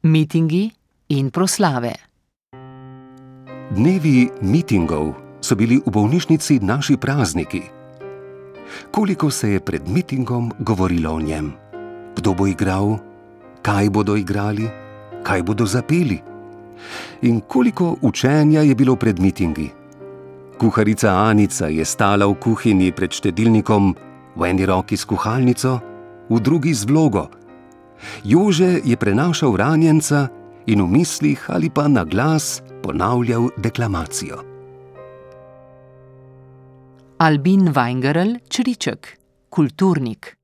Mitingi in proslave. Dnevi mitingov so bili v bolnišnici naši prazniki. Koliko se je pred mitingom govorilo o njem? Kdo bo igral? Kaj bodo igrali? Kaj bodo zapeli? In koliko učenja je bilo pred mitingi? Kuharica Anica je stala v kuhinji pred štedilnikom, v eni roki s kuhalnico, v drugi z vlogo. Jože je prenašal ranjenca in v mislih ali pa na glas ponavljal deklamacijo. Albin Weingerl, Čriček, kulturnik.